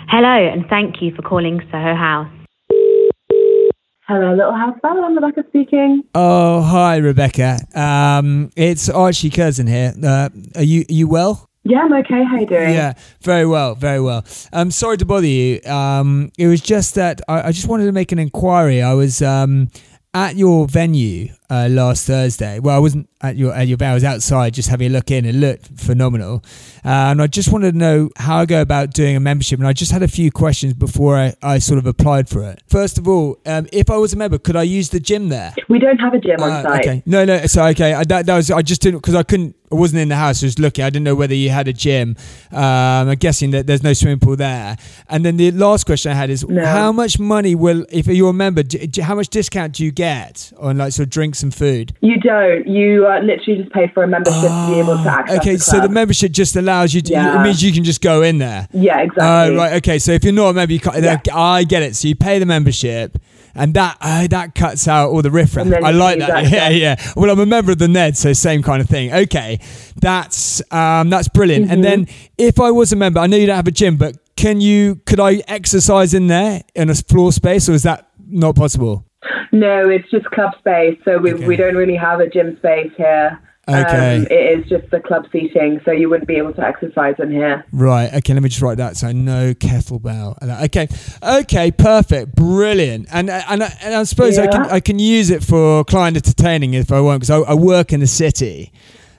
Hello, and thank you for calling Soho House. Hello, Little House Bell. I'm Rebecca speaking. Oh, hi, Rebecca. It's Archie Curzon here. Are you well? Yeah, I'm okay. How you doing? Yeah, very well, very well. I'm sorry to bother you. It was just that I just wanted to make an inquiry. I was at your venue last Thursday. Well, I wasn't at your venue. I was outside just having a look in. It looked phenomenal. And I just wanted to know how I go about doing a membership. And I just had a few questions before I sort of applied for it. First of all, if I was a member, could I use the gym there? We don't have a gym on site. Okay. No. So, okay. That was, I just didn't, because I wasn't in the house. I was looking. I didn't know whether you had a gym. I'm guessing that there's no swimming pool there. And then the last question I had is, how much money if you're a member, how much discount do you get on like sort of drinks and food? You don't. You literally just pay for a membership to be able to access the club. So the membership just allows you to, it means you can just go in there. Yeah, exactly. Right, okay. So if you're not a member, you can't, I get it. So you pay the membership and that cuts out all the riffraff. I like that. Yeah. Well, I'm a member of the Ned, so same kind of thing. Okay. That's brilliant. Mm-hmm. And then if I was a member, I know you don't have a gym, but could I exercise in there in a floor space, or is that not possible? No, it's just club space. So we don't really have a gym space here. Okay. It is just the club seating, so you wouldn't be able to exercise in here. Right. Okay. Let me just write that. So no kettlebell. Okay. Perfect. Brilliant. And I suppose I can use it for client entertaining if I want, because I work in the city.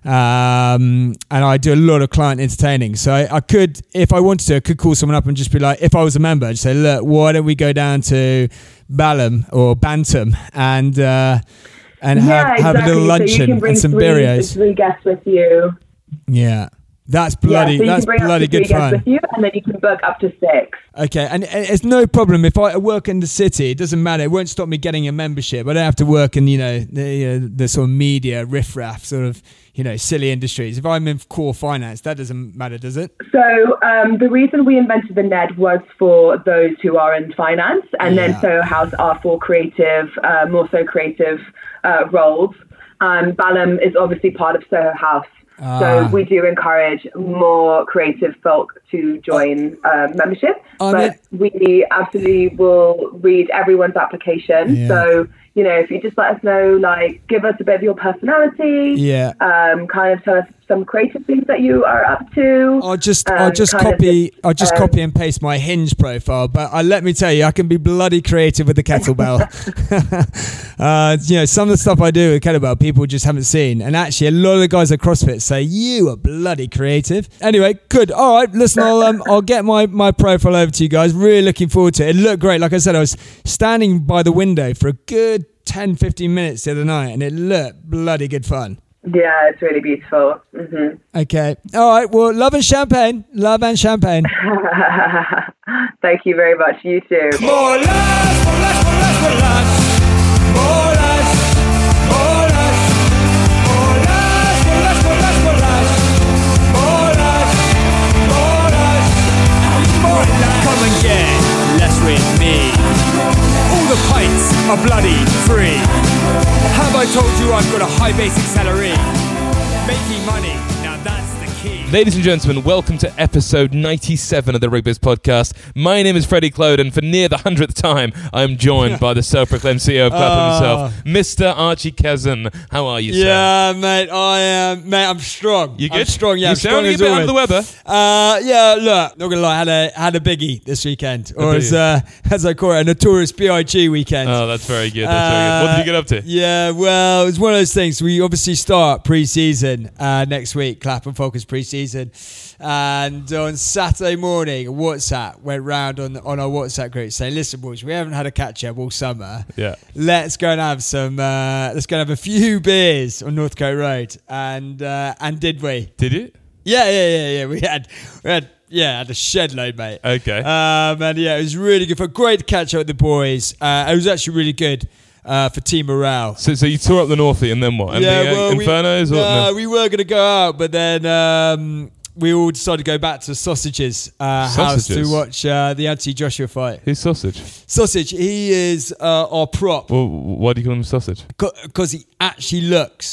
And I do a lot of client entertaining, so I could, if I wanted to, I could call someone up and just be like, if I was a member, I'd say, look, why don't we go down to Balham or Bantam and have a little luncheon and some birrios. Three guests with you. Yeah. That's bloody, that's bloody good fun. With you, and then you can book up to 6. Okay, and it's no problem if I work in the city. It doesn't matter. It won't stop me getting a membership. I don't have to work in the sort of media riffraff sort of silly industries. If I'm in core finance, that doesn't matter, does it? So the reason we invented the Ned was for those who are in finance, and then Soho House are for creative, more so creative roles. Balham is obviously part of Soho House. So we do encourage more creative folk to join membership. But we absolutely will read everyone's application. Yeah. So, if you just let us know, like, give us a bit of your personality. Yeah. Kind of tell us some creative things that you are up to. I'll just copy and paste my Hinge profile. But let me tell you, I can be bloody creative with the kettlebell. Some of the stuff I do with kettlebell, people just haven't seen. And actually, a lot of the guys at CrossFit say, you are bloody creative. Anyway, good. All right, listen, I'll get my profile over to you guys. Really looking forward to it. It looked great. Like I said, I was standing by the window for a good 10-15 minutes the other night, and it looked bloody good fun. Yeah, it's really beautiful. Mm-hmm. Okay. All right. Well, love and champagne. Thank you very much. You too. More life, more life, more life, more life. More life, more life. More life, more life, more life, more life. More life, more life. More life. Come and get less with me. All the pints are bloody free. Have I told you I've got a high basic salary? Making money, now that's the key. Ladies and gentlemen, welcome to episode 97 of the Rigbiz podcast. My name is Freddie Clode, and for near the 100th time, I am joined by the self-proclaimed CEO of Clapham himself, Mr. Archie Curzon. How are you, sir? Yeah, mate, I'm strong. You good? I'm strong, yeah. You sound a bit under the weather. Yeah, look, not gonna lie, had a biggie this weekend, or as I call it, a notorious BIG weekend. Oh, that's very good. What did you get up to? Yeah, well, it's one of those things. We obviously start pre-season next week, Clapham Focus pre-season. And on Saturday morning, WhatsApp went round on our WhatsApp group saying, "Listen, boys, we haven't had a catch up all summer. Yeah, let's go and have some. Let's go and have a few beers on Northcote Road." And did we? Did you? Yeah. We had a shed load, mate. Okay. And yeah, it was really good. Great to catch up with the boys. It was actually really good. For team morale. So you tore up the Northie and then what? And Infernos? We were going to go out, but then we all decided to go back to Sausage's house to watch the Anthony Joshua fight. Who's Sausage? Sausage, he is our prop. Well, why do you call him Sausage? Because he actually looks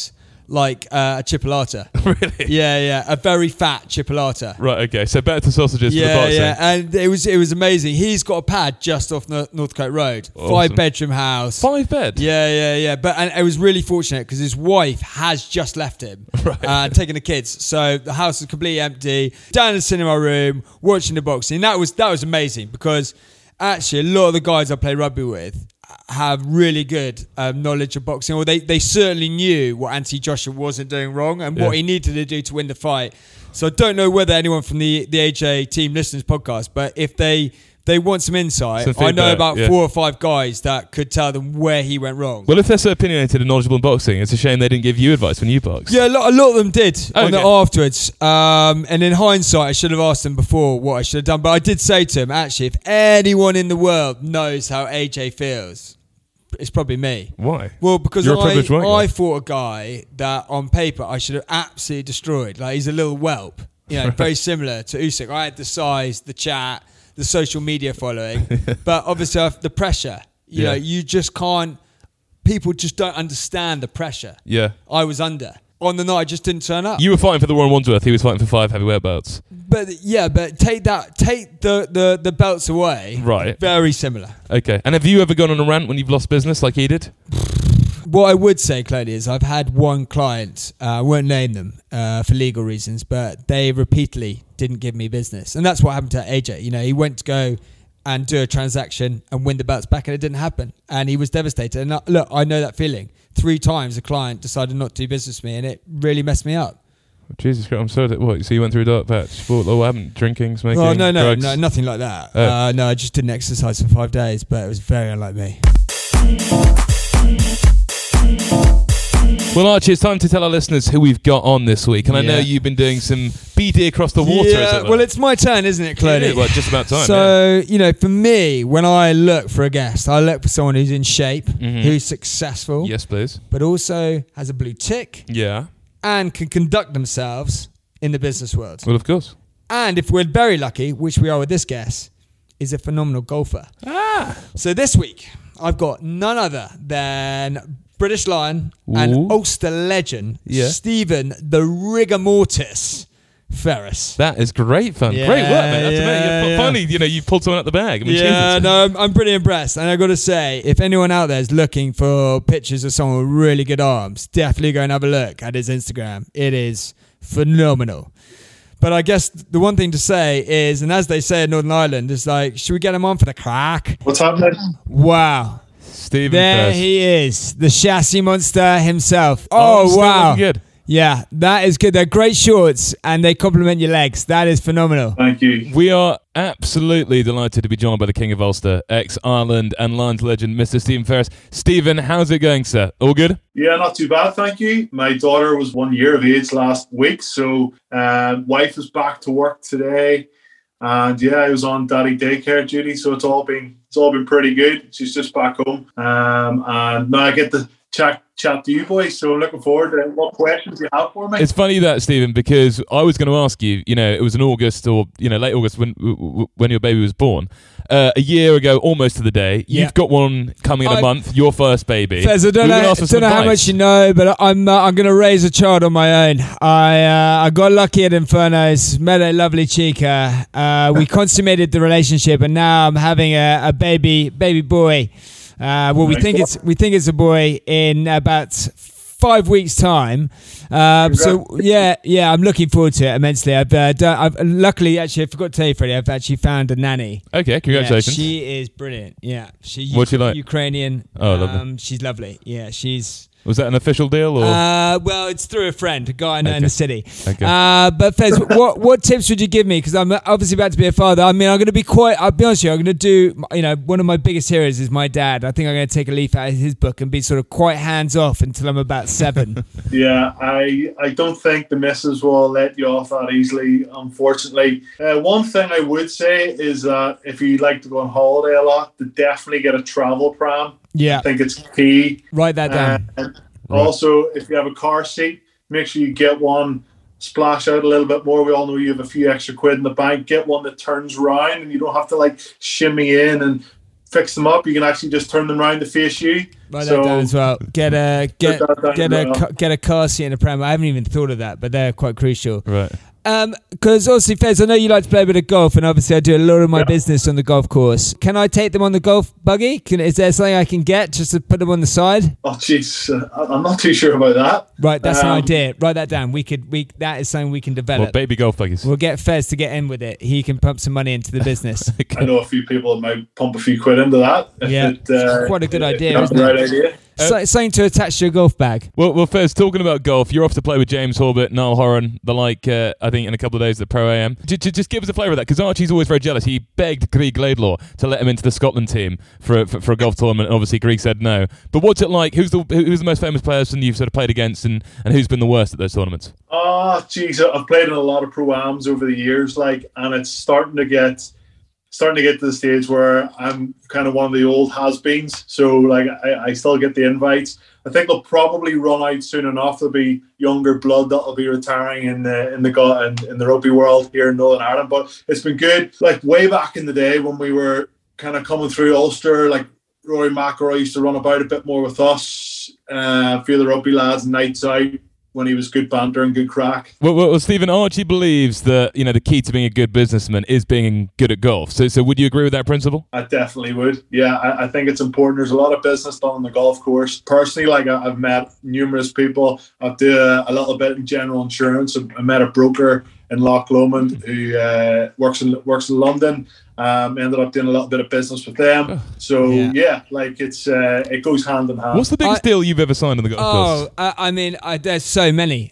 like a chipolata. Really? Yeah. A very fat chipolata. Right, okay. So better to sausages for the boxing. Yeah, and it was amazing. He's got a pad just off Northcote Road. Awesome. 5-bedroom house. 5 bed? Yeah. And it was really fortunate because his wife has just left him, taking the kids. So the house is completely empty. Down in the cinema room, watching the boxing. That was amazing because actually a lot of the guys I play rugby with have really good knowledge of boxing, or they certainly knew what Anthony Joshua wasn't doing wrong and what he needed to do to win the fight. So I don't know whether anyone from the AJ team listens to this podcast, but if they want some insight, I know about 4 or 5 guys that could tell them where he went wrong. Well, if they're so opinionated and knowledgeable in boxing, it's a shame they didn't give you advice when you boxed. Yeah, a lot of them did afterwards. And in hindsight, I should have asked them before what I should have done. But I did say to him, actually, if anyone in the world knows how AJ feels, it's probably me. Why? Well, because You're a privileged white guy. I fought a guy that on paper I should have absolutely destroyed. Like, he's a little whelp, very similar to Usyk. I had the size, the chat, the social media following, but obviously the pressure. You know, you just can't. People just don't understand the pressure. Yeah, I was under. On the night, I just didn't turn up. You were fighting for the Warren Wandsworth. He was fighting for 5 heavyweight belts. But take the belts away. Right. Very similar. Okay. And have you ever gone on a rant when you've lost business like he did? What I would say, Claudia, is I've had one client, I won't name them for legal reasons, but they repeatedly didn't give me business. And that's what happened to AJ. He went to go and do a transaction and win the belts back, and it didn't happen. And he was devastated. And look, I know that feeling. 3 times a client decided not to do business with me, and it really messed me up. Jesus Christ, I'm sorry. What? So you went through a dark patch? What happened? Drinking, smoking, drugs? No, nothing like that. No, I just didn't exercise for 5 days, but it was very unlike me. Well, Archie, it's time to tell our listeners who we've got on this week. And I know you've been doing some BD across the water, as it were. Well, it's my turn, isn't it, Clody? Well, just about time. So, for me, when I look for a guest, I look for someone who's in shape, who's successful. Yes, please. But also has a blue tick. Yeah. And can conduct themselves in the business world. Well, of course. And if we're very lucky, which we are with this guest, is a phenomenal golfer. So this week, I've got none other than British Lion and Ulster legend, Stephen the Rigor Mortis Ferris. That is great fun. Great work, man. That's amazing. Finally, you pulled someone out the bag. I'm pretty impressed. And I've got to say, if anyone out there is looking for pictures of someone with really good arms, definitely go and have a look at his Instagram. It is phenomenal. But I guess the one thing to say is, and as they say in Northern Ireland, is like, should we get him on for the crack? What's happening? Wow. Stephen there Ferris. He is, the chassis monster himself. Oh wow. Good. Yeah, that is good. They're great shorts and they complement your legs. That is phenomenal. Thank you. We are absolutely delighted to be joined by the King of Ulster, ex-Ireland and Lions legend, Mr. Stephen Ferris. Stephen, how's it going, sir? All good? Yeah, not too bad, thank you. My daughter was 1 year of age last week, so wife is back to work today. And I was on daddy daycare duty, so it's all been pretty good. She's just back home, and now I get to chat to you boys. So I'm looking forward to what questions you have for me. It's funny that, Stephen, because I was going to ask you. It was in August or late August when your baby was born. A year ago, almost to the day. Yeah. You've got one coming in a month. Your first baby. Fez, I don't know how much you know, but I'm going to raise a child on my own. I got lucky at Infernos, met a lovely chica. We consummated the relationship, and now I'm having a baby boy. We think it's a boy in about 5 weeks' time. I'm looking forward to it immensely. I've luckily, actually, I forgot to tell you, Freddie, I've actually found a nanny. Okay, congratulations. Yeah, she is brilliant. Yeah, what's she like? Ukrainian. Oh, lovely. She's lovely. Yeah, Was that an official deal, or? Well, it's through a friend, a guy I know in the city. Okay. But Fez, what tips would you give me? Because I'm obviously about to be a father. I mean, I'll be honest with you, I'm going to do, one of my biggest heroes is my dad. I think I'm going to take a leaf out of his book and be sort of quite hands off until I'm about 7. Yeah, I don't think the missus will let you off that easily, unfortunately. One thing I would say is that if you like to go on holiday a lot, to definitely get a travel pram. Yeah. I think it's key. Write that down. Also, if you have a car seat, make sure you get one, splash out a little bit more. We all know you have a few extra quid in the bank. Get one that turns round and you don't have to shimmy in and fix them up. You can actually just turn them round to face you. Write that down as well. Get a car seat in a Prem. I haven't even thought of that, but they're quite crucial. Right. Because obviously, Fez, I know you like to play a bit of golf, and obviously I do a lot of my business on the golf course. Can I take them on the golf buggy? Is there something I can get just to put them on the side? Oh, jeez, I'm not too sure about that. Right, that's an idea. Write that down. That is something we can develop. Well, baby golf buggies. We'll get Fez to get in with it. He can pump some money into the business. I know a few people that might pump a few quid into that. Yeah, it's quite a good idea, isn't it? Right idea. Something to attach to your golf bag. Well, Fez, talking about golf, you're off to play with James Horbett, Niall Horan, the like, I think, in a couple of days at the Pro AM. Just give us a flavour of that, because Archie's always very jealous. He begged Grieg Laidlaw to let him into the Scotland team for a golf tournament, and obviously Grieg said no. But what's it like? Who's the most famous person you've sort of played against, and who's been the worst at those tournaments? Oh, geez, I've played in a lot of Pro-Ams over the years, and it's starting to get to the stage where I'm kind of one of the old has-beens. So, I still get the invites. I think they'll probably run out soon enough. There'll be younger blood that'll be retiring in the rugby world here in Northern Ireland. But it's been good. Way back in the day when we were kind of coming through Ulster, Rory McIlroy used to run about a bit more with us. A few of the rugby lads nights out, when he was good banter and good crack. Well, Stephen, Archie believes that the key to being a good businessman is being good at golf. So would you agree with that principle? I definitely would. Yeah, I think it's important. There's a lot of business done on the golf course. Personally, I've met numerous people. I've done a little bit in general insurance. I met a broker in Loch Lomond who works in London. Ended up doing a little bit of business with them. So it goes hand in hand. What's the biggest deal you've ever signed on the golf course? There's so many.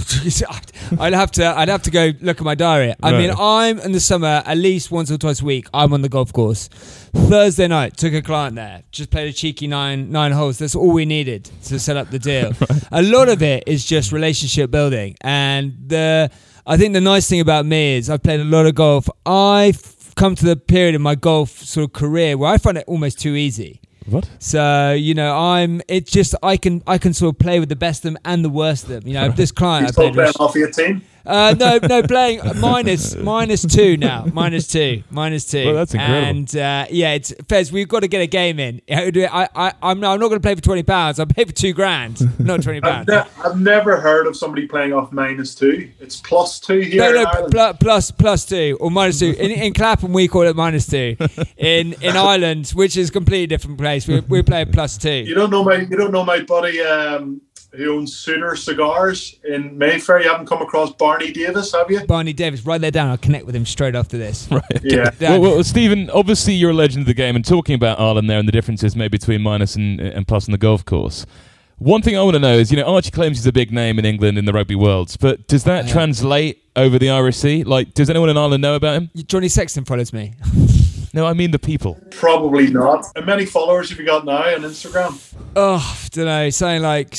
I'd have to go look at my diary. I mean, I'm in the summer at least once or twice a week. I'm on the golf course. Thursday night, took a client there. Just played a cheeky nine holes. That's all we needed to set up the deal. A lot of it is just relationship building, and I think the nice thing about me is I've played a lot of golf. I've come to the period in my golf sort of career where I find it almost too easy. What? So, it's just I can sort of play with the best of them and the worst of them. This client I played with. Off your team? No, playing minus two now. Minus two. Well, that's incredible. And it's Fez. We've got to get a game in. I'm not going to play for £20. I'll pay for £2,000, not £20. I've never heard of somebody playing off -2. It's +2 here. No, plus two or -2. In Clapham, we call it -2. In Ireland, which is a completely different place, we play +2. You don't know my buddy. Who owns Sooner Cigars in Mayfair? You haven't come across Barney Davis, have you? Barney Davis, write that down. I'll connect with him straight after this. Right. Yeah. Well, Stephen, obviously you're a legend of the game, and talking about Ireland there and the differences maybe between minus and plus on the golf course. One thing I want to know is, Archie claims he's a big name in England in the rugby world, but does that translate over the Irish Sea? Does anyone in Ireland know about him? Johnny Sexton follows me. No, I mean the people. Probably not. How many followers have you got now on Instagram? Oh, I don't know. Something like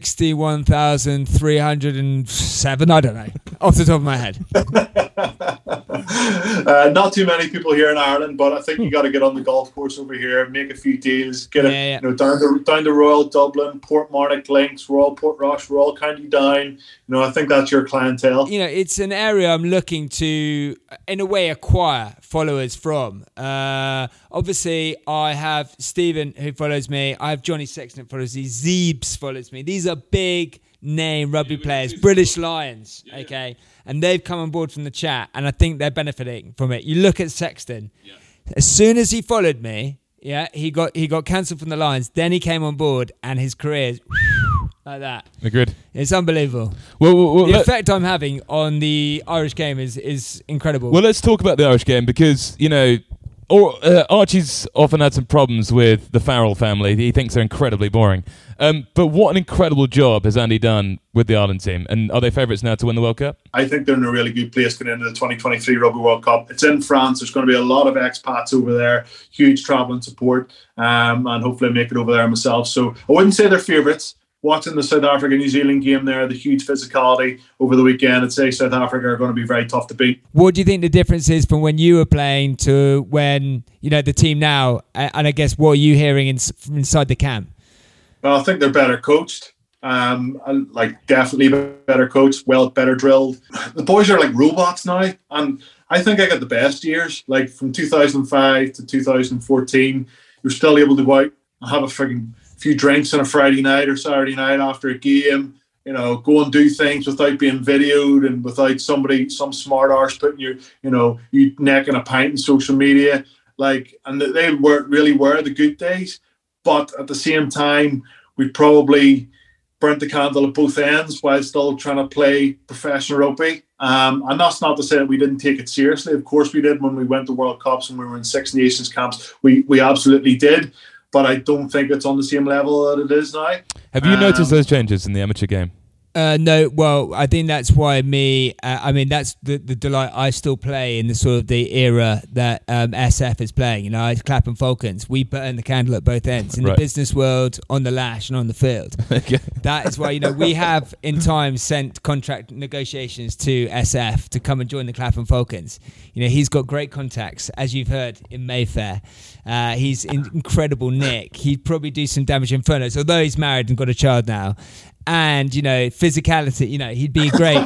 61,307. I don't know. Off the top of my head. Not too many people here in Ireland, but I think you got to get on the golf course over here, make a few deals, get down to Royal Dublin, Portmarnock Links, Royal Portrush, Royal County Down. I think that's your clientele. It's an area I'm looking to, in a way, acquire followers from. Obviously, I have Stephen who follows me. I have Johnny Sexton who follows me. Zeebs follows me. These are big name rugby players, British Lions, okay? And they've come on board from the chat, and I think they're benefiting from it. You look at Sexton. Yeah. As soon as he followed me, he got cancelled from the Lions. Then he came on board, and his career is like that. Agreed. It's unbelievable. Well, the effect I'm having on the Irish game is incredible. Well, let's talk about the Irish game because, Archie's often had some problems with the Farrell family. He thinks they're incredibly boring. But what an incredible job has Andy done with the Ireland team. And are they favourites now to win the World Cup? I think they're in a really good place going into the 2023 Rugby World Cup. It's in France. There's going to be a lot of expats over there, huge travelling support, and hopefully make it over there myself. So I wouldn't say they're favourites. Watching the South Africa-New Zealand game there, the huge physicality over the weekend, I'd say South Africa are going to be very tough to beat. What do you think the difference is from when you were playing to when, the team now, and I guess what are you hearing from inside the camp? Well, I think they're better coached. Definitely better coached, better drilled. The boys are like robots now, and I think I got the best years. Like from 2005 to 2014, you're still able to go out and have a frigging few drinks on a Friday night or Saturday night after a game. Go and do things without being videoed and without some smart arse putting you necking a pint in social media. And they really were the good days. But at the same time, we probably burnt the candle at both ends while still trying to play professional rugby. And that's not to say that we didn't take it seriously. Of course we did when we went to World Cups and we were in Six Nations camps. We absolutely did. But I don't think it's on the same level that it is now. Have you noticed those changes in the amateur game? No, well, I think that's why that's the delight. I still play in the sort of the era that SF is playing. It's Clapham Falcons. We burn the candle at both ends in the business world, on the lash, and on the field. Okay. That is why we have in time sent contract negotiations to SF to come and join the Clapham Falcons. He's got great contacts, as you've heard, in Mayfair. He's incredible Nick. He'd probably do some damage in Furnace, although he's married and got a child now. And physicality, he'd be great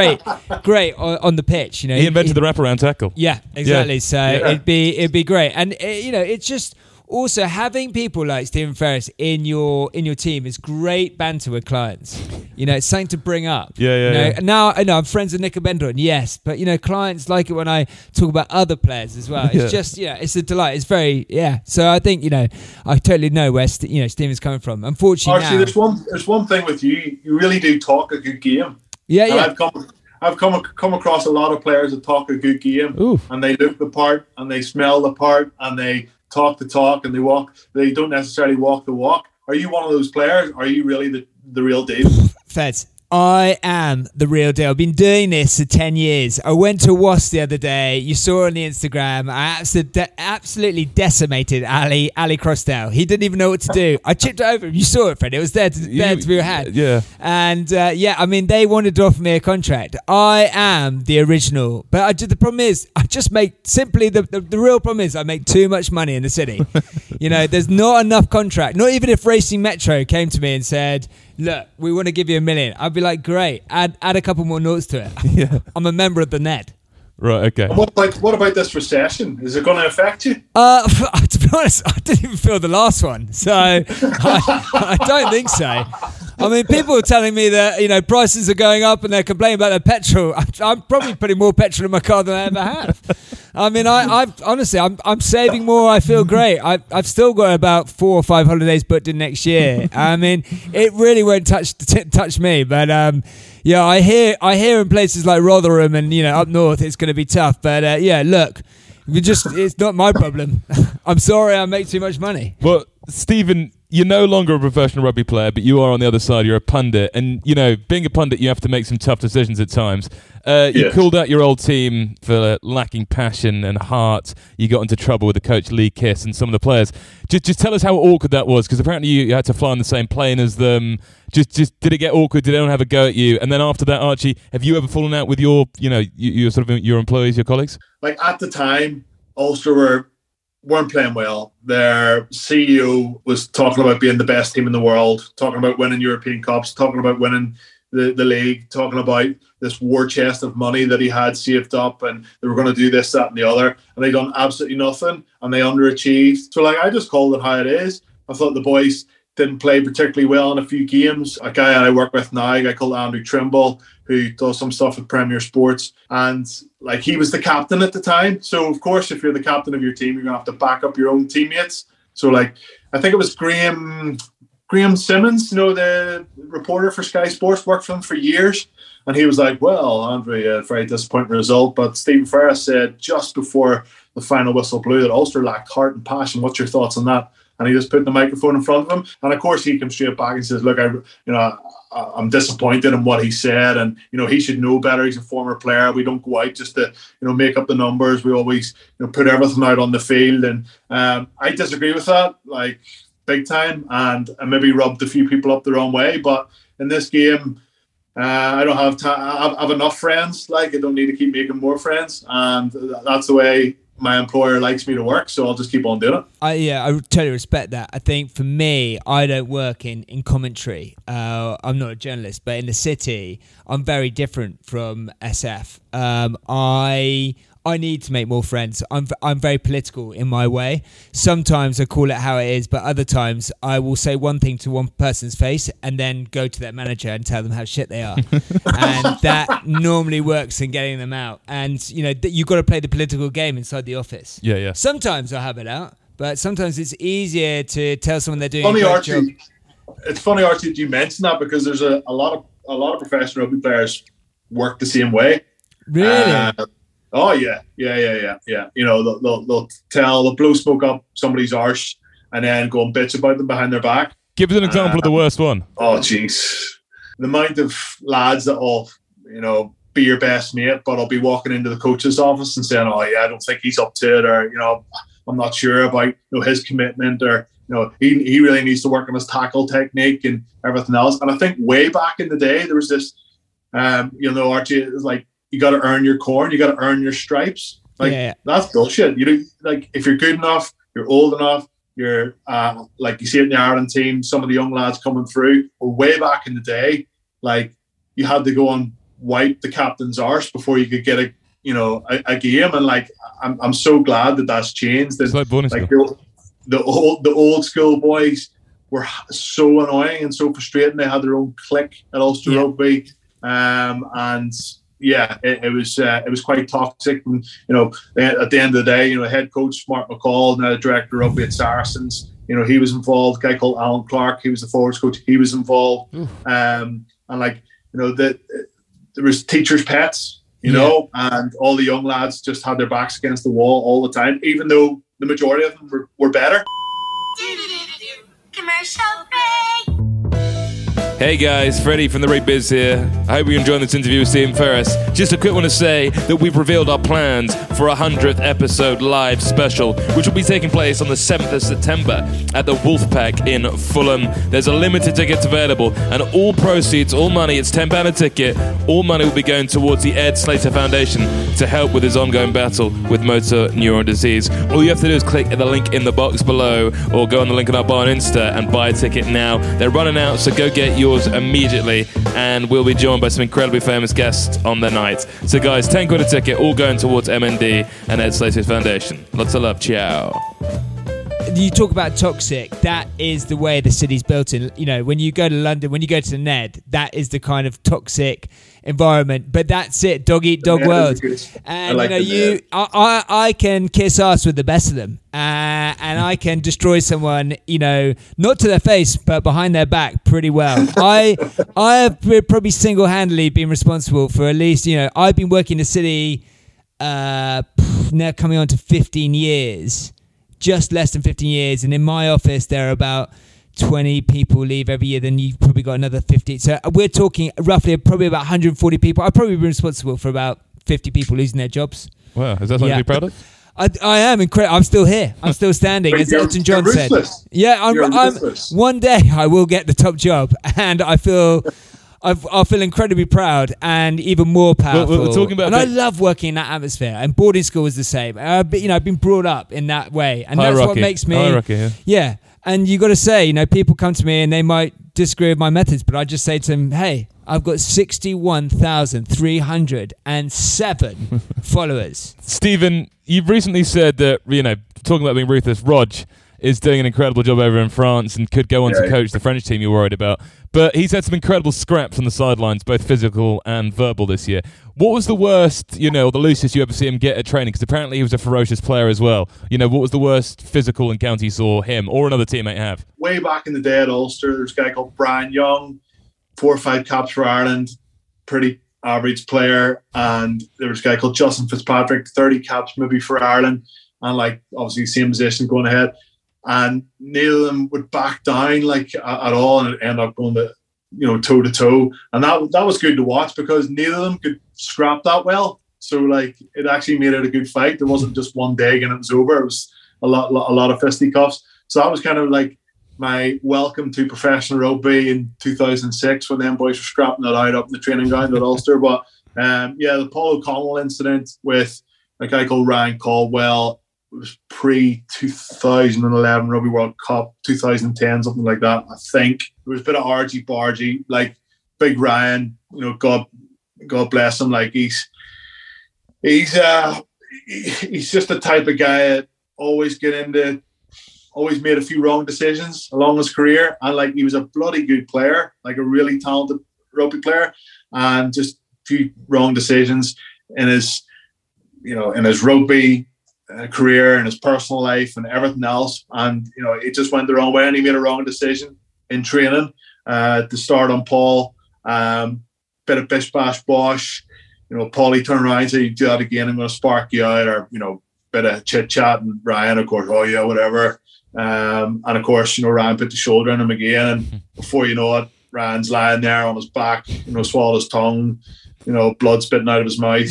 on the pitch. He invented the wraparound tackle. Yeah, exactly. Yeah. So it'd be great, and it's just also having people like Stephen Ferris in your team is great banter with clients. It's something to bring up. Yeah. Now I know I'm friends with Nick Bendon, yes, but clients like it when I talk about other players as well. It's just it's a delight. It's very So I think I totally know where Stephen's coming from. Unfortunately, actually, there's one thing with you. You really do talk a good game. Yeah. I've come across a lot of players that talk a good game. Ooh. And they look the part and they smell the part and they talk the talk and they don't necessarily walk the walk. Are you one of those players? Are you really the real deal? Feds, I am the real deal. I've been doing this for 10 years. I went to Wasps the other day. You saw on the Instagram. I absolutely decimated Ali Crossdale. He didn't even know what to do. I chipped it over him. You saw it, Fred. It was there to be had. Yeah. And they wanted to offer me a contract. I am the original. But the problem is, I just make simply the real problem is I make too much money in the city. There's not enough contract. Not even if Racing Metro came to me and said, look, we want to give you $1 million. I'd be like, great, add a couple more noughts to it. Yeah. I'm a member of the Ned. Right, okay. What about this recession? Is it going to affect you? To be honest, I didn't even feel the last one, so I don't think so. I mean, people are telling me that prices are going up and they're complaining about their petrol. I'm probably putting more petrol in my car than I ever have. I mean, I've honestly, I'm saving more. I feel great. I've still got about 4 or 5 holidays booked in next year. I mean, it really won't touch me. But I hear in places like Rotherham and up north it's going to be tough. But look, it's not my problem. I'm sorry, I make too much money. Well, Stephen, you're no longer a professional rugby player, but you are on the other side. You're a pundit, and being a pundit, you have to make some tough decisions at times. You called out your old team for lacking passion and heart. You got into trouble with the coach Lee Kiss and some of the players. Just tell us how awkward that was, because apparently you had to fly on the same plane as them. Just did it get awkward? Did anyone have a go at you? And then after that, Archie, have you ever fallen out with your your employees, your colleagues? Like at the time, Ulster weren't playing well. Their CEO was talking about being the best team in the world, talking about winning European Cups, talking about winning the league, talking about this war chest of money that he had saved up, and they were going to do this, that and the other, and they done absolutely nothing, and they underachieved. So I just called it how it is. I thought the boys didn't play particularly well in a few games. A guy I work with now, a guy called Andrew Trimble, who does some stuff with Premier Sports, and he was the captain at the time. So of course, if you're the captain of your team, you're gonna have to back up your own teammates. So I think it was Graham Simmons, the reporter for Sky Sports, worked for them for years, and he was like, well, Andrew, very disappointing result, but Stephen Ferris said just before the final whistle blew that Ulster lacked heart and passion. What's your thoughts on that? And he just put the microphone in front of him. And of course, he comes straight back and says, look, I'm disappointed in what he said. And, he should know better. He's a former player. We don't go out just to, make up the numbers. We always, put everything out on the field. And I disagree with that, big time. And I maybe rubbed a few people up the wrong way. But in this game, I don't have time. I have enough friends. I don't need to keep making more friends. And that's the way my employer likes me to work, so I'll just keep on doing it. I totally respect that. I think for me, I don't work in commentary. I'm not a journalist, but in the city, I'm very different from SF. I I need to make more friends. I'm very political in my way. Sometimes I call it how it is, but other times I will say one thing to one person's face and then go to their manager and tell them how shit they are. And that normally works in getting them out. And, you've got to play the political game inside the office. Yeah. Sometimes I have it out, but sometimes it's easier to tell someone they're doing funny, a great Archie, job. It's funny, Archie, that you mentioned that, because there's a lot of professional rugby players work the same way. Really? Oh yeah. They'll blow smoke up somebody's arse and then go and bitch about them behind their back. Give us an example of the worst one. Oh jeez, the amount of lads that will, be your best mate, but I'll be walking into the coach's office and saying, "Oh yeah, I don't think he's up to it," or I'm not sure about his commitment, or he really needs to work on his tackle technique and everything else. And I think way back in the day there was this, Archie, it was like, you got to earn your corn. You got to earn your stripes. That's bullshit. If you're good enough, you're old enough, you're like you see it in the Ireland team, some of the young lads coming through, or way back in the day, like you had to go and wipe the captain's arse before you could get a game. And like, I'm so glad that that's changed. And, it's like bonus. Like the old school boys were so annoying and so frustrating. They had their own clique at Ulster Rugby, and yeah, it was quite toxic. And at the end of the day, head coach Mark McCall, now the director of rugby at Saracens, he was involved. A guy called Alan Clark, he was the forwards coach, he was involved. And like there was teachers' pets, and all the young lads just had their backs against the wall all the time, even though the majority of them were better. Commercial break. Hey guys, Freddie from the Ray Biz here. I hope you're enjoying this interview with Stephen Ferris. Just a quick one to say that we've revealed our plans for a 100th episode live special, which will be taking place on the 7th of September at the Wolfpack in Fulham. There's a limited tickets available, and all proceeds, all money, it's £10 a ticket, all money will be going towards the Ed Slater Foundation to help with his ongoing battle with motor neuron disease. All you have to do is click the link in the box below, or go on the link on our bar on Insta and buy a ticket now. They're running out, so go get yours immediately, and we'll be joined by some incredibly famous guests on the night. So guys, £10 a ticket, all going towards MND and Ed Slater's Foundation. Lots of love, ciao. You talk about toxic, that is the way the city's built in. When you go to London, when you go to the Ned, that is the kind of toxic environment. But that's it, dog eat dog world. And I can kiss ass with the best of them, and I can destroy someone, not to their face but behind their back pretty well. I have probably single-handedly been responsible for at least, I've been working in the city now coming on to 15 years. Just less than 15 years, and in my office there are about 20 people leave every year. Then you've probably got another 50. So we're talking roughly probably about 140 people. I've probably been responsible for about 50 people losing their jobs. Wow, is that something to be proud of? I am incredible. I'm still here. I'm still standing, as Elton John said. Yeah, I'm one day I will get the top job, and I feel incredibly proud and even more powerful. We're talking about, and I love working in that atmosphere. And boarding school is the same. I've been brought up in that way, and that's what makes me. Hierarchy, yeah. And you got to say, people come to me and they might disagree with my methods, but I just say to them, "Hey, I've got 61,307 followers." Stephen, you've recently said that talking about being ruthless, Rog is doing an incredible job over in France and could go on to coach the French team you're worried about. But he's had some incredible scraps on the sidelines, both physical and verbal this year. What was the worst, or the loosest you ever see him get at training? Because apparently he was a ferocious player as well. What was the worst physical encounter you saw him or another teammate have? Way back in the day at Ulster, there's a guy called Brian Young, 4 or 5 caps for Ireland, pretty average player. And there was a guy called Justin Fitzpatrick, 30 caps maybe for Ireland. And obviously same position going ahead. And neither of them would back down at all, and it ended up going to toe to toe. And that was good to watch, because neither of them could scrap that well. So it actually made it a good fight. There wasn't just one dig and it was over. It was a lot of fisticuffs. So that was kind of my welcome to professional rugby in 2006, when them boys were scrapping it out up in the training ground at Ulster. But the Paul O'Connell incident with a guy called Ryan Caldwell. It was pre-2011 Rugby World Cup, 2010, something like that, I think. There was a bit of argy-bargy, Big Ryan, God bless him. He's he's just the type of guy that always made a few wrong decisions along his career, and like he was a bloody good player, like a really talented rugby player, and just a few wrong decisions in his rugby career and his personal life and everything else, and it just went the wrong way, and he made a wrong decision in training to start on Paul. Bit of bish bash bosh, Paulie turned around and said, "You do that again, I'm going to spark you out," or bit of chit chat, and Ryan, of course, "Oh yeah, whatever." And of course, Ryan put the shoulder on him again, and before you know it, Ryan's lying there on his back, swallowed his tongue, blood spitting out of his mouth,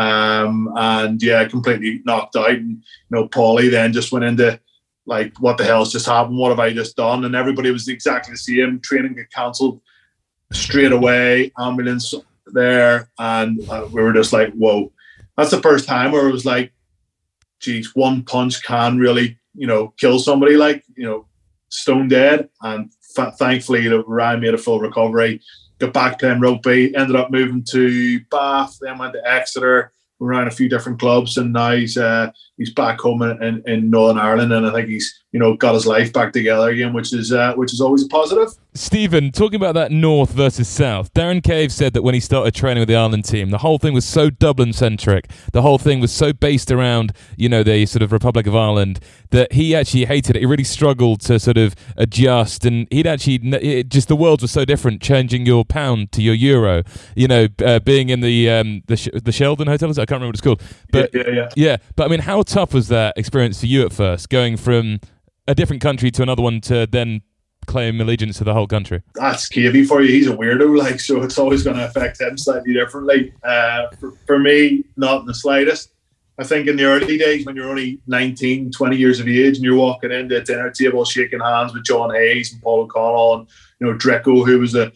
and completely knocked out. And Paulie then just went into like, what the hell's just happened? What have I just done? And everybody was exactly the same. Training got cancelled straight away. Ambulance there, and we were just like, whoa. That's the first time where it was like, geez, one punch can really kill somebody, like, stone dead. And thankfully Ryan made a full recovery, got back playing rugby, ended up moving to Bath, then went to Exeter, around a few different clubs, and now he's back home in Northern Ireland, and I think he's got his life back together again, which is always a positive. Stephen, talking about that North versus South, Darren Cave said that when he started training with the Ireland team, the whole thing was so Dublin-centric, the whole thing was so based around, the sort of Republic of Ireland, that he actually hated it. He really struggled to sort of adjust, and the worlds were so different, changing your pound to your euro, being in the Sheldon Hotel, I can't remember what it's called. But yeah. But I mean, how tough was that experience for you at first, going from a different country to another one to then claim allegiance to the whole country? That's Cavey for you. He's a weirdo, so it's always going to affect him slightly differently. For me, not in the slightest. I think in the early days, when you're only 19, 20 years of age, and you're walking into a dinner table shaking hands with John Hayes and Paul O'Connell and Drecko, who was the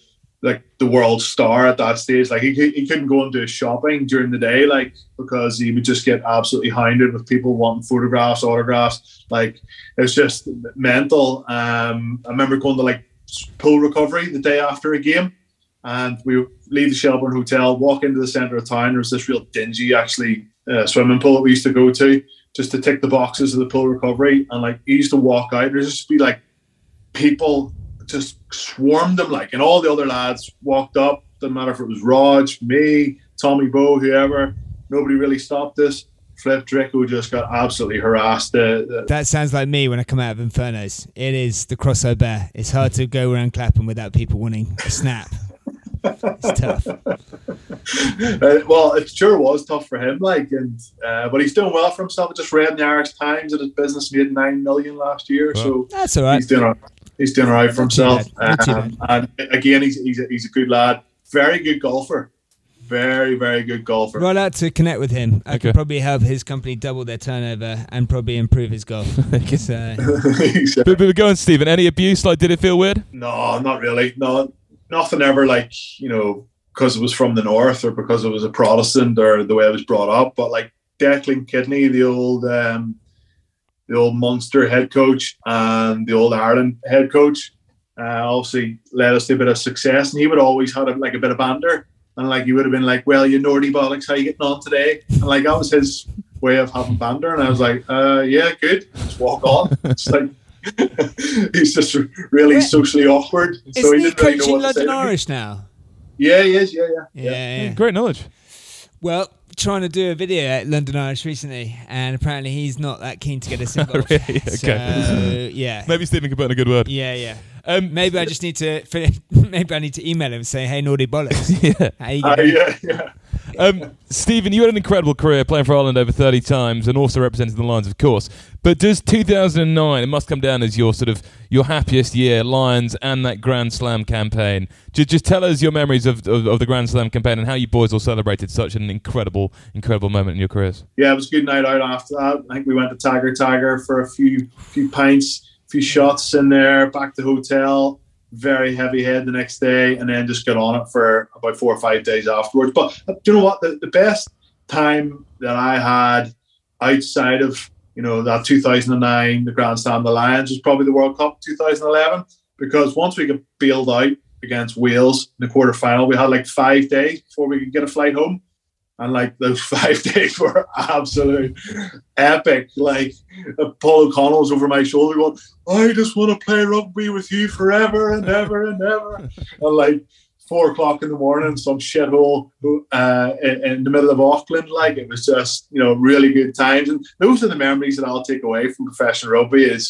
world star at that stage, like he couldn't go and do shopping during the day, like, because he would just get absolutely hounded with people wanting photographs, autographs. Like, it's just mental. I remember going to like pool recovery the day after a game, and we leave the Shelbourne Hotel, walk into the centre of town. There was this real dingy, actually, swimming pool that we used to go to just to tick the boxes of the pool recovery. And like, you used to walk out, there'd just be like people just swarmed them, like, and all the other lads walked up. Doesn't matter if it was Rog, me, Tommy Bowe, whoever. Nobody really stopped us. Flip Drecko just got absolutely harassed. That sounds like me when I come out of Infernos. It is the Crosso Bear. It's hard to go around clapping without people wanting a snap. It's tough. Well, it sure was tough for him, like, and but he's doing well for himself. I just read in the Irish Times that his business made $9 million last year, so that's all right. He's doing all right for himself. And again, he's a good lad. Very good golfer. Very, very good golfer. Right out to connect with him. I could probably help his company double their turnover and probably improve his golf. But go on, Stephen. Any abuse? Like, did it feel weird? No, not really. No, nothing ever, like, because it was from the north or because it was a Protestant or the way I was brought up. But like Declan Kidney, the old Munster head coach and the old Ireland head coach, obviously led us to a bit of success, and he would always have like a bit of banter, and like he would have been like, "Well, you naughty bollocks, how you getting on today?" And like that was his way of having banter, and I was like, "Yeah, good, just walk on." It's like he's just really socially awkward, so he didn't really know what to say. London Irish now? Yeah, he is. Yeah. Great knowledge. Well, trying to do a video at London Irish recently, and apparently he's not that keen to get us involved. Really? Okay. So, yeah. Maybe Stephen can put in a good word. Yeah. Maybe I just need to. Maybe I need to email him and say, "Hey, naughty bollocks." Yeah. How you going? Yeah. Stephen, you had an incredible career playing for Ireland over 30 times and also representing the Lions, of course. But does 2009, it must come down as your your happiest year, Lions and that Grand Slam campaign. Just tell us your memories of the Grand Slam campaign and how you boys all celebrated such an incredible moment in your careers. Yeah, it was a good night out after that. I think we went to Tiger for a few pints, a few shots in there, back to the hotel. Very heavy head the next day, and then just got on it for about 4 or 5 days afterwards. But do you know what? The best time that I had outside of that 2009, the Grand Slam, the Lions, was probably the World Cup 2011, because once we got bailed out against Wales in the quarterfinal, we had like 5 days before we could get a flight home, And like those 5 days were absolute epic. Like Paul O'Connell was over my shoulder going, I just want to play rugby with you forever and ever and ever. And like 4 o'clock in the morning, some shithole in the middle of Auckland. Like, it was just, really good times. And those are the memories that I'll take away from professional rugby is,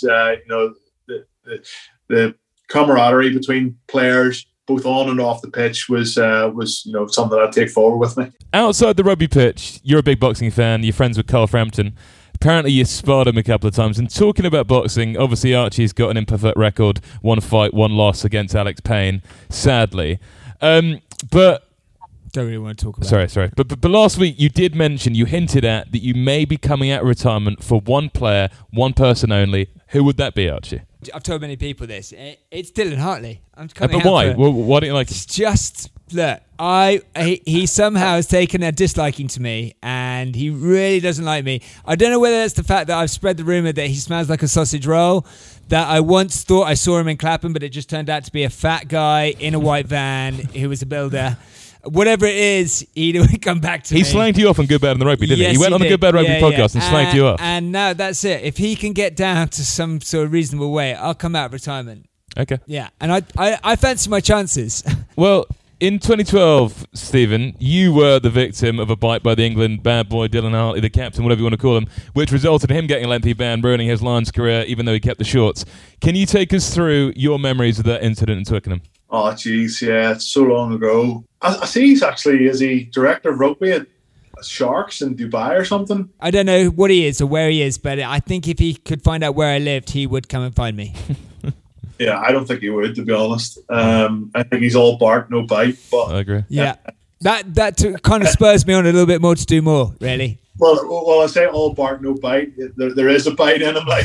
the camaraderie between players, both on and off the pitch, was something I'd take forward with me. Outside the rugby pitch, you're a big boxing fan. You're friends with Carl Frampton. Apparently, you sparred him a couple of times. And talking about boxing, obviously Archie's got an imperfect record: 1 fight, 1 loss against Alex Payne. Sadly, but. Don't really want to talk about. Sorry. But last week you did mention, you hinted at that you may be coming out of retirement for one player, one person only. Who would that be, Archie? I've told many people this. It's Dylan Hartley. But why? Why don't you like him? It's just, look, he somehow has taken a disliking to me, and he really doesn't like me. I don't know whether it's the fact that I've spread the rumour that he smells like a sausage roll, that I once thought I saw him in Clapham, but it just turned out to be a fat guy in a white van who was a builder. Whatever it is, he would come back to me. He slanged you off on Good Bad and the Rugby, didn't he? He went on the Good Bad Rugby podcast and slanged you off. And now that's it. If he can get down to some sort of reasonable way, I'll come out of retirement. Okay. Yeah, and I fancy my chances. Well, in 2012, Stephen, you were the victim of a bite by the England bad boy Dylan Hartley, the captain, whatever you want to call him, which resulted in him getting a lengthy ban, ruining his Lions career, even though he kept the shorts. Can you take us through your memories of that incident in Twickenham? Oh, jeez, yeah, it's so long ago. I see is he director of rugby at Sharks in Dubai or something? I don't know what he is or where he is, but I think if he could find out where I lived, he would come and find me. Yeah, I don't think he would, to be honest. I think he's all bark, no bite. But I agree. Yeah, that kind of spurs me on a little bit more to do more, really. Well, I say all bark, no bite. There is a bite in him. Like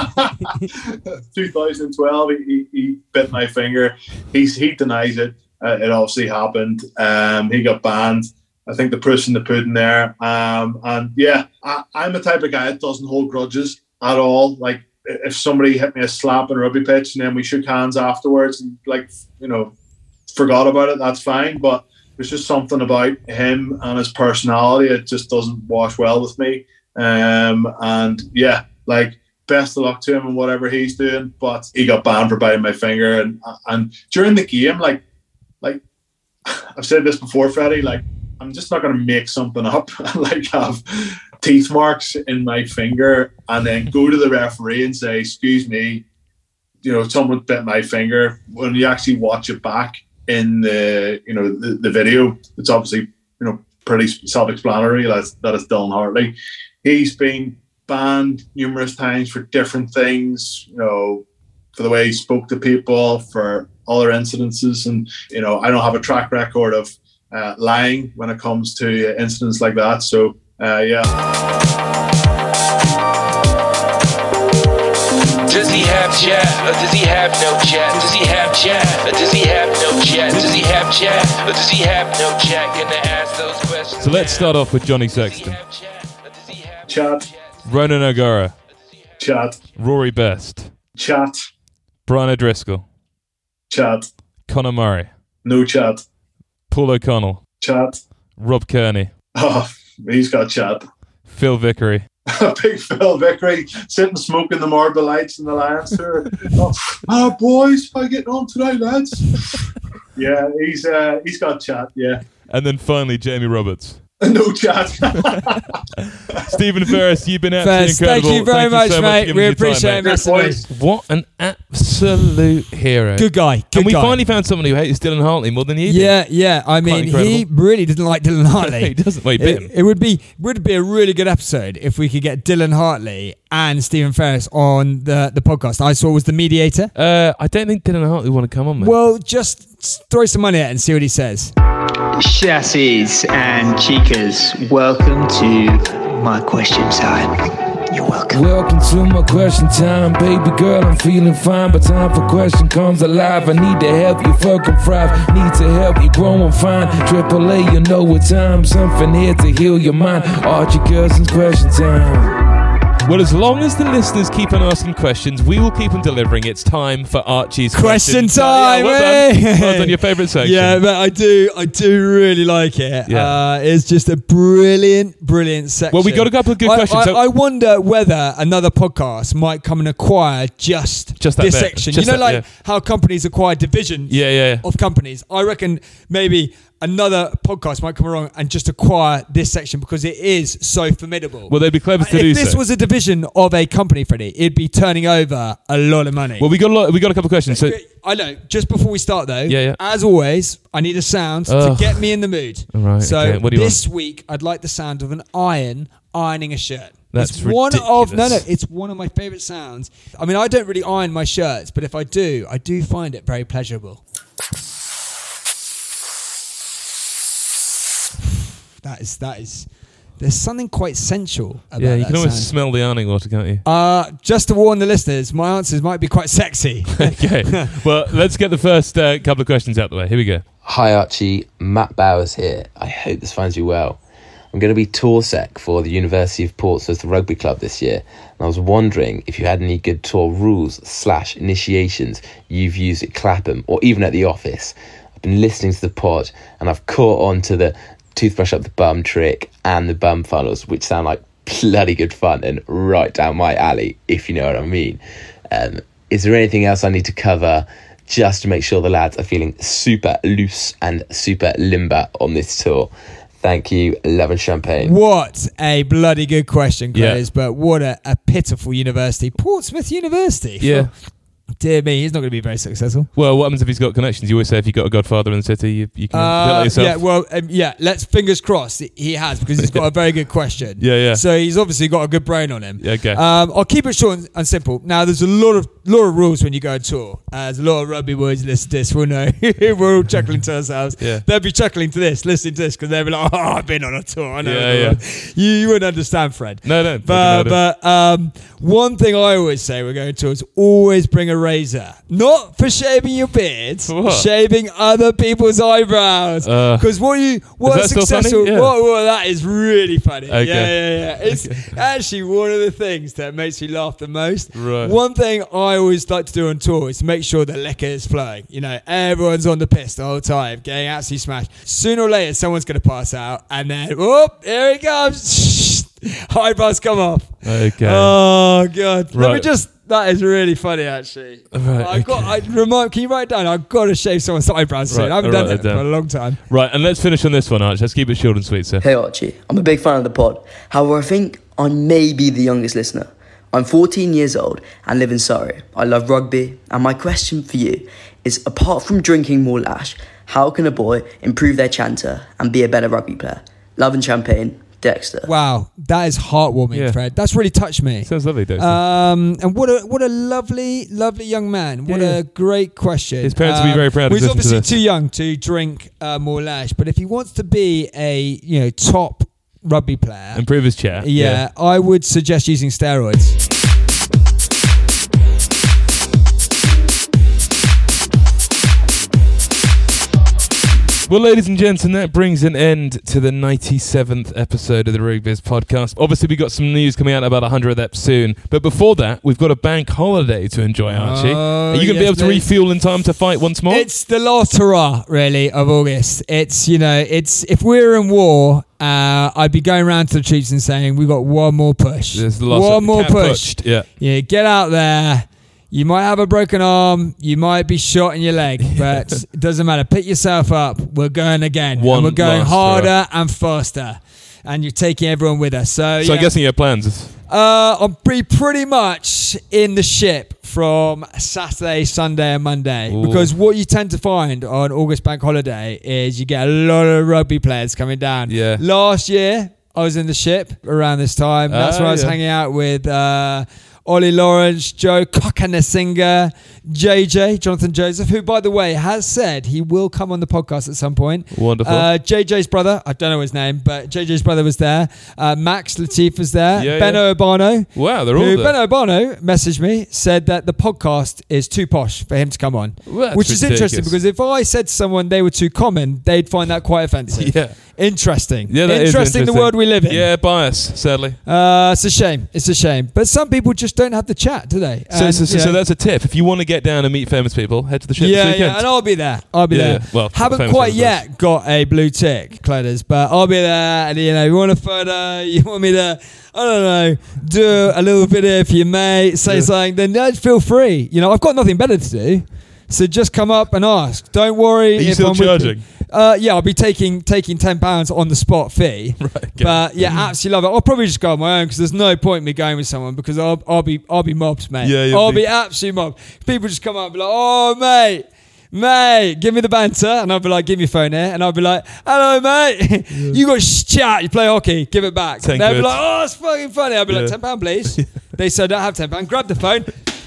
2012, he bit my finger. He denies it. It obviously happened. He got banned. I think the proof in the pudding there. And yeah, I'm the type of guy that doesn't hold grudges at all. Like if somebody hit me a slap in a rugby pitch and then we shook hands afterwards and forgot about it, that's fine. But there's just something about him and his personality. It just doesn't wash well with me. And yeah, like best of luck to him and whatever he's doing. But he got banned for biting my finger. And during the game, like I've said this before, Freddie, like I'm just not going to make something up and like have teeth marks in my finger and then go to the referee and say, excuse me, someone bit my finger. When you actually watch it back in the video, it's obviously pretty self-explanatory that it's Dylan Hartley. He's been banned numerous times for different things, for the way he spoke to people, for other incidences, and I don't have a track record of lying when it comes to incidents like that. So yeah. Does he have chat, or does he have no chat? Does he have chat, or does he have no chat? Does he have chat, or does he have no chat? Gonna ask those questions. So let's start off with Johnny Sexton. Chat. Ronan O'Gara. Chat. Rory Best. Chat. Brian O'Driscoll. Chat. Conor Murray. No chat. Paul O'Connell. Chat. Rob Kearney. Oh, he's got chat. Phil Vickery. Big Phil Vickery sitting smoking the Marble Lights in the Lions tour. Boys, how you getting on today, lads? Yeah, he's got chat, yeah. And then finally, Jamie Roberts. No chat. Stephen Ferris, you've been absolutely incredible. Thank you very much, so mate. We appreciate it massively. What an absolute hero. Good guy. And we finally found someone who hates Dylan Hartley more than you did. Yeah. I mean, he really didn't like Dylan Hartley. He doesn't. Well, he bit him. It would be a really good episode if we could get Dylan Hartley and Stephen Ferris on the podcast. I saw was the mediator. I don't think Dylan Hartley want to come on, man. Well, just throw some money at it and see what he says. Chassis and chicas, welcome to my question time. You're welcome. Welcome to my question time, baby girl. I'm feeling fine, but time for question comes alive. I need to help you fucking thrive. Need to help you grow and find. AAA, you know what time. Something here to heal your mind. Archie Cousins question time. Well, as long as the listeners keep on asking questions, we will keep on delivering. It's time for Archie's Question time. Well done. Well done. Your favourite section. Yeah, but I do really like it. Yeah. It's just a brilliant section. Well, we got a couple of good questions. I wonder whether another podcast might come and acquire just that this bit. section. Just you know, that, how companies acquire divisions of companies. I reckon maybe another podcast might come along and just acquire this section because it is so formidable. Well, they'd be clever to do so. If this was a division of a company, Freddie, it'd be turning over a lot of money. Well, we got a couple of questions. So I know. Just before we start, though, Yeah. as always, I need a sound to get me in the mood. All right, So okay. What do you this week, I'd like the sound of an ironing a shirt. That's it's ridiculous. It's one of my favourite sounds. I mean, I don't really iron my shirts, but if I do find it very pleasurable. That is. There's something quite sensual about yeah, you that can always sound. smell the ironing water, can't you? Just to warn the listeners, my answers might be quite sexy. Okay. Well, let's get the first couple of questions out of the way. Here we go. Hi Archie, Matt Bowers here. I hope this finds you well. I'm going to be tour sec for the University of Portsmouth Rugby Club this year, and I was wondering if you had any good tour rules / initiations you've used at Clapham or even at the office. I've been listening to the pod and I've caught on to the toothbrush up the bum trick and the bum funnels, which sound like bloody good fun and right down my alley, if you know what I mean. Is there anything else I need to cover just to make sure the lads are feeling super loose and super limber on this tour? Thank you. Love and champagne. What a bloody good question, Chris. Yeah. But what a pitiful university. Portsmouth University. Yeah. Dear me, he's not going to be very successful. Well, what happens if he's got connections? You always say if you've got a godfather in the city, you can build it yourself. Yeah, well, let's fingers crossed he has, because he's got a very good question. Yeah. So he's obviously got a good brain on him. Yeah, okay. I'll keep it short and simple. Now, there's a lot of rules when you go on tour. There's a lot of rugby boys listen to this. We'll know. We're all chuckling to ourselves. Yeah. They'll be chuckling to this, listening to this, because they'll be like, oh, I've been on a tour. I know. Yeah. You wouldn't understand, Fred. No. But one thing I always say when going to tour is always bring a razor. Not for shaving your beard, shaving other people's eyebrows. Because what's successful? Yeah. Well, that is really funny. Okay. Yeah. It's actually one of the things that makes me laugh the most. Right. One thing I always like to do on tour is to make sure the liquor is flowing. You know, everyone's on the piss the whole time, getting absolutely smashed. Sooner or later, someone's going to pass out, and then, whoop, here he comes. Eyebrows come off. Okay. Oh God. Right. That is really funny, actually. Right, can you write it down? I've got to shave someone's eyebrows soon. I haven't done it for a long time. Right, and let's finish on this one, Arch. Let's keep it short and sweet, sir. Hey Archie, I'm a big fan of the pod. However, I think I may be the youngest listener. I'm 14 years old and live in Surrey. I love rugby, and my question for you is, apart from drinking more lash, how can a boy improve their chanter and be a better rugby player? Love and champagne, Dexter. Wow, that is heartwarming, Fred. That's really touched me. Sounds lovely, Dexter. And what a lovely young man. What a great question. His parents will be very proud of He's listening to obviously this. too young to drink more lash, but if he wants to be a top rugby player, improve his chair. Yeah, I would suggest using steroids. Well, ladies and gents, and that brings an end to the 97th episode of the Rugby's podcast. Obviously, we've got some news coming out about 100th ep soon. But before that, we've got a bank holiday to enjoy, Archie. Are you going to be able to refuel in time to fight once more? It's the last hurrah, really, of August. It's if we were in war, I'd be going around to the troops and saying, we've got one more push. One more push. Yeah, get out there. You might have a broken arm, you might be shot in your leg, but it doesn't matter. Pick yourself up. We're going again. And we're going harder and faster. And you're taking everyone with us. So I'm guessing you have plans. I'll be pretty much in the ship from Saturday, Sunday and Monday. Ooh. Because what you tend to find on August bank holiday is you get a lot of rugby players coming down. Yeah. Last year, I was in the ship around this time. That's where I was hanging out with Ollie Lawrence, Joe Kokanasinger, JJ, Jonathan Joseph, who, by the way, has said he will come on the podcast at some point. Wonderful. JJ's brother, I don't know his name, but JJ's brother was there. Max Latif was there. Yeah, Ben Urbano. Wow, they're all there. Ben Urbano messaged me, said that the podcast is too posh for him to come on. Well, which is ridiculous. interesting, because if I said to someone they were too common, they'd find that quite offensive. Yeah. Interesting. Yeah, that is interesting, the world we live in. Yeah, bias, sadly. It's a shame. It's a shame. But some people just don't have the chat, do they? So And, that's a tip. If you want to get down and meet famous people, head to the ship. yeah, and I'll be there. I'll be there. Well, haven't famous quite famous yet got a blue tick, Cledders, but I'll be there. And you want a photo? You want me to? I don't know. Do a little video for your mate. Say something. Then feel free. I've got nothing better to do. So just come up and ask. Don't worry. Are you if still I'm charging? Yeah, I'll be taking £10 on the spot fee. Right, okay. But yeah, absolutely love it. I'll probably just go on my own, because there's no point in me going with someone, because I'll be mobbed, mate. Yeah, I'll be absolutely mobbed. People just come up and be like, "Oh, mate, give me the banter," and I'll be like, "Give me your phone here," and I'll be like, "Hello, mate, you got chat, you play hockey, give it back." And they'll be like, "Oh, it's fucking funny." I'll be like, £10, please. They said, "I don't have £10. Grab the phone."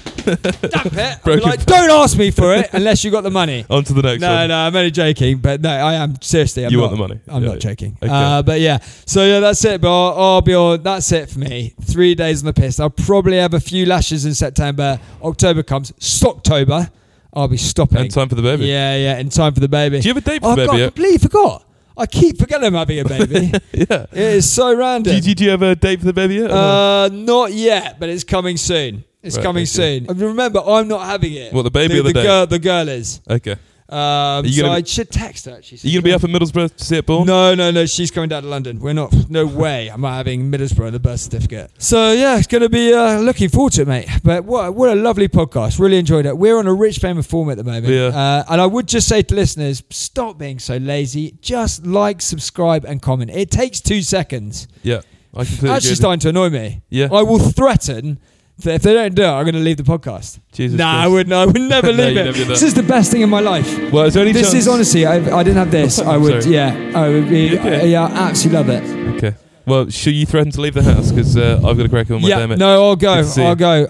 Dump it. I'll be like, don't ask me for it unless you got the money. On to the next one. No, I'm only joking, but no, I am seriously. You want the money? I'm Yeah, not yeah. joking. Okay. But yeah, so yeah, that's it. But I'll be on. That's it for me. 3 days on the piss. I'll probably have a few lashes in September. October comes. Stocktober, I'll be stopping. And time for the baby. Yeah, in time for the baby. Do you have a date for the baby God, I yet? completely forgot. I keep forgetting I'm having a baby. Yeah. It is so random. Do you have a date for the baby yet? or not? Not yet, but it's coming soon. It's Right, coming okay. soon. And remember, I'm not having it. What, the baby or the date? The girl is. Okay. So gonna I be- should text her. Actually. Are you going to be up at Middlesbrough to see it born? No. She's coming down to London. We're not. No way. I'm not having Middlesbrough on the birth certificate. So yeah, it's going to be looking forward to it, mate. But what a lovely podcast. Really enjoyed it. We're on a rich famous form at the moment. Yeah. And I would just say to listeners, stop being so lazy. Just like, subscribe, and comment. It takes 2 seconds. Yeah. I completely Actually agree. starting to annoy me. Yeah. I will threaten that if they don't do it, I'm going to leave the podcast. Jesus Nah, Christ. I would never No, leave you it. never do that. This is the best thing in my life. Well, is there any This chance? is honestly, I didn't have this. I would, Sorry. I would be, Okay. I absolutely love it. Okay. Well, should you threaten to leave the house? Because I've got to crack on my Yeah, day, mate. no, I'll go. Good to see you. I'll go.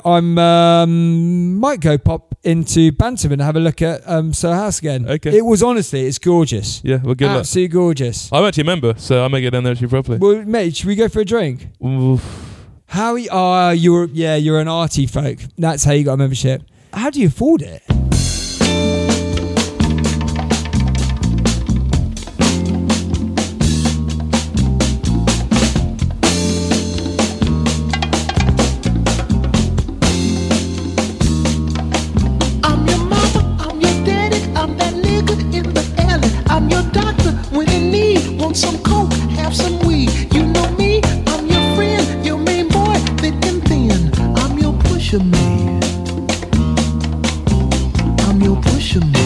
I'm might go pop into Bantam and have a look at Soho House again. Okay. It was honestly, it's gorgeous. Yeah, well, good luck. Absolutely gorgeous. I'm actually a member, so I may get down there actually properly. Well, mate, should we go for a drink? Oof. How? You're an arty folk. That's how you got a membership. How do you afford it? I'm your mama, I'm your daddy, I'm that nigga in the alley. I'm your doctor when in need. Want some coke, have some weed. You know me, I'm your friend, your main boy, thick and thin. I'm your pusher man. I'm your pusher man.